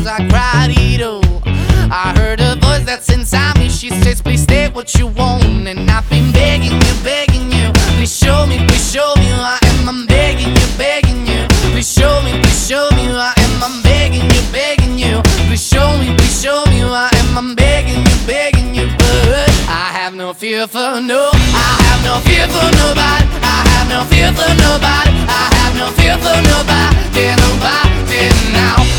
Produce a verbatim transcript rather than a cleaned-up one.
I cried it all. I heard a voice that's inside me. She says, please stay what you want. And I've been begging you, begging you, please show me, please show me who I am. I'm begging you, begging you, please show me, please show me who I am. I'm begging you, begging you, please show me, please show me who I am. I'm begging you, begging you, but I have no fear for no, I have no fear for nobody. I have no fear for nobody. I have no fear for nobody, nobody now.